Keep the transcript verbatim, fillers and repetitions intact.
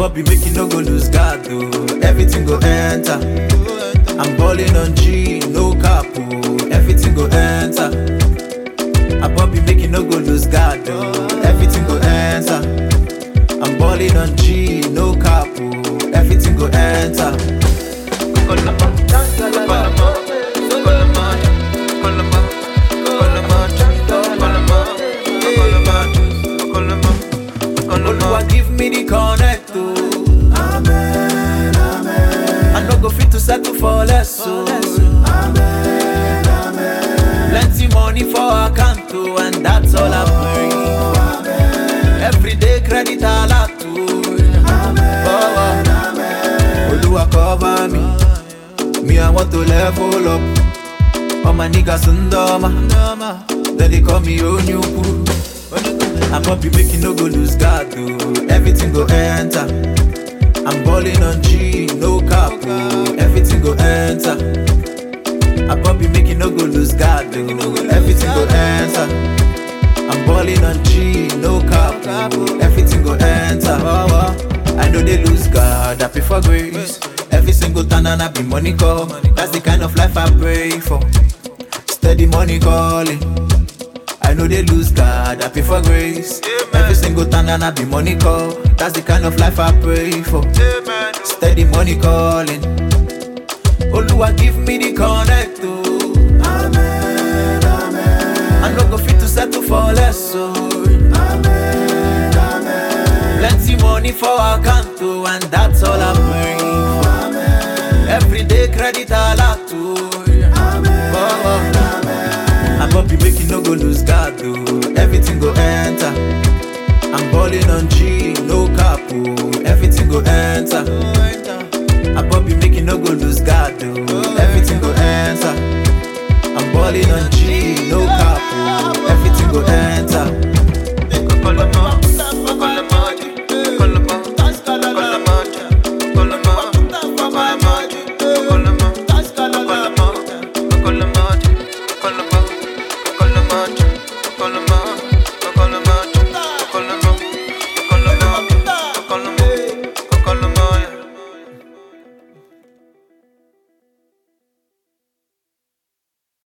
Bobby make you no go lose guard though. Everything go enter. I'm balling on G, no cap oh. Everything go enter. I Bobby make you no go lose guard though. Everything go enter. I'm balling on G, no cap oh. Everything go enter. Oluwa give me the connect oh. Amen, amen. I no go fit to settle for less so. Amen, amen. Plenty money for account oh, and that's all I pray. Amen. Every day credit a lot oh. Amen, oh, amen. Oluwa cover me. Me I want to level up. All my niggas undoma. Then they call me Onyukwu. I'm Bobby making no go lose guard though. Everything go enter. I'm balling on G, no cap oh. Everything go enter. I'm Bobby making no go lose guard though. Everything go enter. I'm balling on G, no cap oh. Everything go enter. Oh, oh. I know they lose guard, I pray for grace. Every single time and I be money come. That's the kind of life I pray for. Steady money calling. I know they lose God, I pray for grace. Amen. Every single time and I be money call. That's the kind of life I pray for. Amen. Steady money calling. Oluwa give me the connect oh. Amen, amen. I no go fit to settle for less so. Amen, amen. Plenty money for account oh, and that's all I pray for. Amen. Every day credit a lot oh. Amen, oh, oh. I'm Bobby making no go lose guard though. Everything go enter. I'm balling on G, no cap oh. Everything go enter. I'm Bobby making no go lose guard though. Everything go enter. I'm balling on G,